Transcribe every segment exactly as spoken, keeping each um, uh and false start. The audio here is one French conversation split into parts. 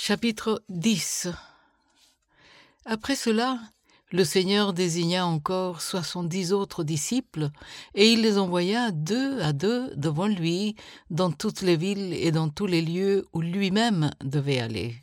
Chapitre dix. Après cela, le Seigneur désigna encore soixante-dix autres disciples, et il les envoya deux à deux devant lui dans toutes les villes et dans tous les lieux où lui-même devait aller.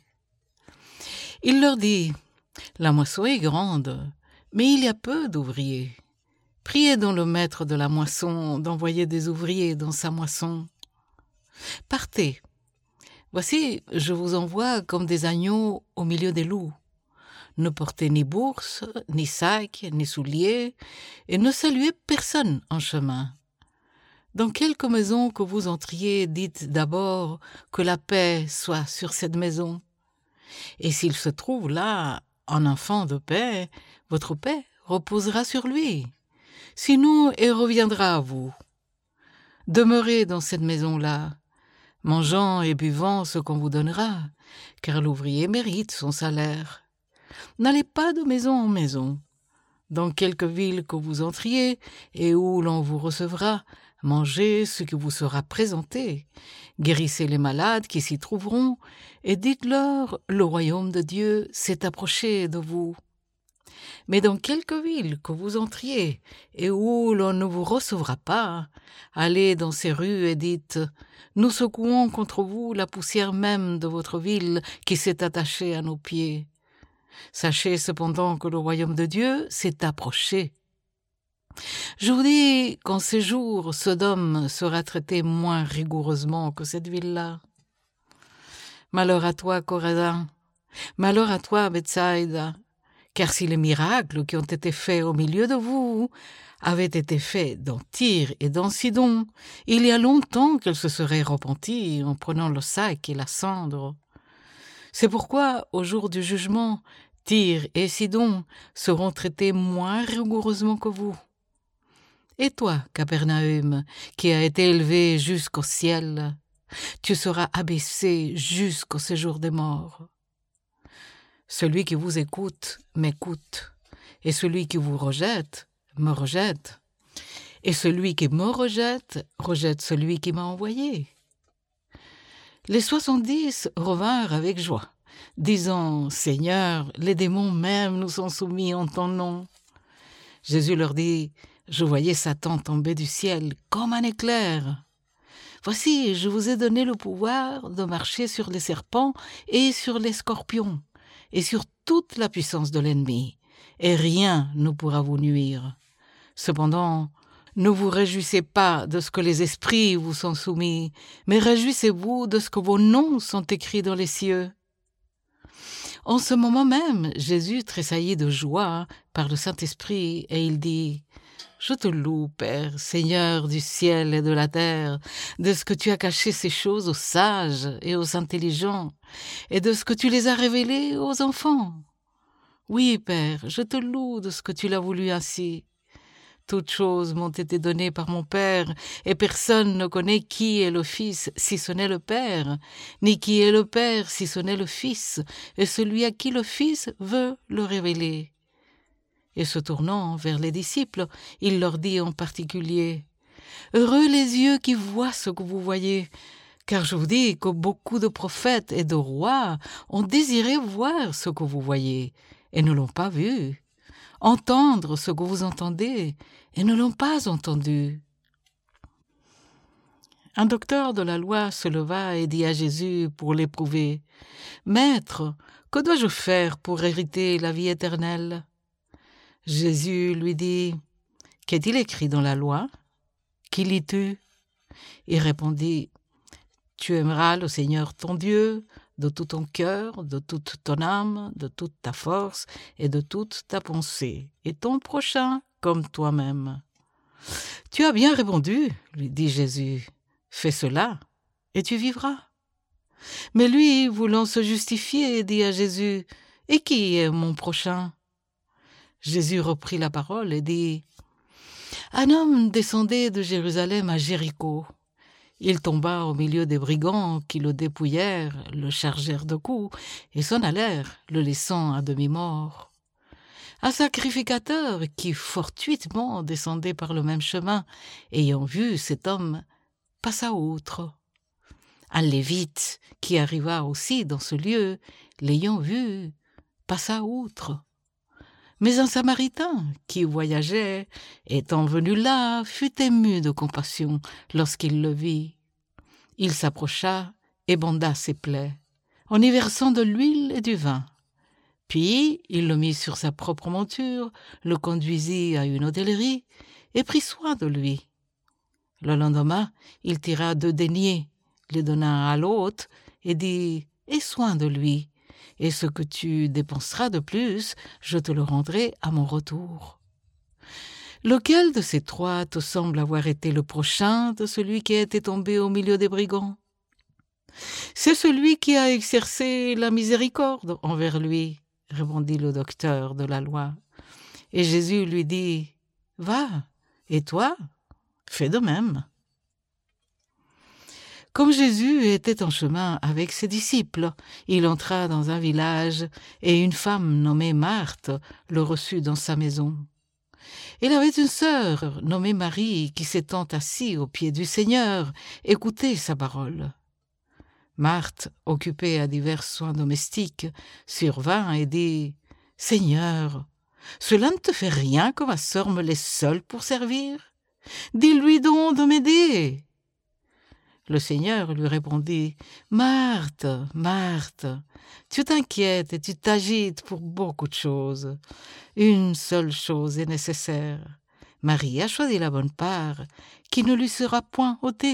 Il leur dit, « La moisson est grande, mais il y a peu d'ouvriers. Priez donc le maître de la moisson d'envoyer des ouvriers dans sa moisson. Partez. Voici, je vous envoie comme des agneaux au milieu des loups. Ne portez ni bourse, ni sac, ni souliers, et ne saluez personne en chemin. Dans quelque maison que vous entriez, dites d'abord que la paix soit sur cette maison. Et s'il se trouve là un enfant de paix, votre paix reposera sur lui. Sinon, elle reviendra à vous. Demeurez dans cette maison-là, mangeant et buvant ce qu'on vous donnera, car l'ouvrier mérite son salaire. N'allez pas de maison en maison. Dans quelque ville que vous entriez et où l'on vous recevra, mangez ce qui vous sera présenté, guérissez les malades qui s'y trouveront, et dites-leur, le royaume de Dieu s'est approché de vous. Mais dans quelque ville que vous entriez et où l'on ne vous recevra pas, allez dans ces rues et dites « Nous secouons contre vous la poussière même de votre ville qui s'est attachée à nos pieds. Sachez cependant que le royaume de Dieu s'est approché. » Je vous dis qu'en ces jours, Sodome sera traité moins rigoureusement que cette ville-là. Malheur à toi, Chorazin, malheur à toi, Bethsaïda, car si les miracles qui ont été faits au milieu de vous avaient été faits dans Tyr et dans Sidon, il y a longtemps qu'elles se seraient repenties en prenant le sac et la cendre. C'est pourquoi, au jour du jugement, Tyr et Sidon seront traités moins rigoureusement que vous. Et toi, Capernaüm, qui a été élevé jusqu'au ciel, tu seras abaissé jusqu'au séjour des morts. Celui qui vous écoute m'écoute, et celui qui vous rejette me rejette, et celui qui me rejette rejette celui qui m'a envoyé. Les soixante-dix revinrent avec joie, disant « Seigneur, les démons même nous sont soumis en ton nom. » Jésus leur dit « Je voyais Satan tomber du ciel comme un éclair. Voici, je vous ai donné le pouvoir de marcher sur les serpents et sur les scorpions, et sur toute la puissance de l'ennemi, et rien ne pourra vous nuire. Cependant, ne vous réjouissez pas de ce que les esprits vous sont soumis, mais réjouissez-vous de ce que vos noms sont écrits dans les cieux. » En ce moment même, Jésus tressaillit de joie par le Saint-Esprit, et il dit « Je te loue, Père, Seigneur du ciel et de la terre, de ce que tu as caché ces choses aux sages et aux intelligents, et de ce que tu les as révélées aux enfants. Oui, Père, je te loue de ce que tu l'as voulu ainsi. Toutes choses m'ont été données par mon Père, et personne ne connaît qui est le Fils si ce n'est le Père, ni qui est le Père si ce n'est le Fils, et celui à qui le Fils veut le révéler. » Et se tournant vers les disciples, il leur dit en particulier « Heureux les yeux qui voient ce que vous voyez, car je vous dis que beaucoup de prophètes et de rois ont désiré voir ce que vous voyez, et ne l'ont pas vu, entendre ce que vous entendez, et ne l'ont pas entendu. » Un docteur de la loi se leva et dit à Jésus pour l'éprouver « Maître, que dois-je faire pour hériter la vie éternelle ?» Jésus lui dit « Qu'est-il écrit dans la loi? Qui lis-tu » Il répondit « Tu aimeras le Seigneur ton Dieu de tout ton cœur, de toute ton âme, de toute ta force et de toute ta pensée, et ton prochain comme toi-même. » « Tu as bien répondu, lui dit Jésus, fais cela et tu vivras. » Mais lui, voulant se justifier, dit à Jésus, « Et qui est mon prochain ?» Jésus reprit la parole et dit, « Un homme descendait de Jérusalem à Jéricho. Il tomba au milieu des brigands qui le dépouillèrent, le chargèrent de coups et s'en allèrent, le laissant à demi-mort. Un sacrificateur qui fortuitement descendait par le même chemin, ayant vu cet homme, passa outre. Un Lévite, qui arriva aussi dans ce lieu, l'ayant vu, passa outre. Mais un Samaritain, qui voyageait, étant venu là, fut ému de compassion lorsqu'il le vit. Il s'approcha et banda ses plaies, en y versant de l'huile et du vin. Puis il le mit sur sa propre monture, le conduisit à une hôtellerie et prit soin de lui. Le lendemain, il tira deux deniers, les donna à l'hôte et dit « Aie soin de lui, et ce que tu dépenseras de plus, je te le rendrai à mon retour. » Lequel de ces trois te semble avoir été le prochain de celui qui a été tombé au milieu des brigands? C'est celui qui a exercé la miséricorde envers lui, répondit le docteur de la loi. Et Jésus lui dit, « Va, et toi, fais de même. » Comme Jésus était en chemin avec ses disciples, il entra dans un village et une femme nommée Marthe le reçut dans sa maison. Elle avait une sœur nommée Marie qui s'étant assise au pied du Seigneur, écoutait sa parole. Marthe, occupée à divers soins domestiques, survint et dit « Seigneur, cela ne te fait rien que ma sœur me laisse seule pour servir? Dis-lui donc de m'aider. » Le Seigneur lui répondit « Marthe, Marthe, tu t'inquiètes et tu t'agites pour beaucoup de choses. Une seule chose est nécessaire. Marie a choisi la bonne part, qui ne lui sera point ôtée. »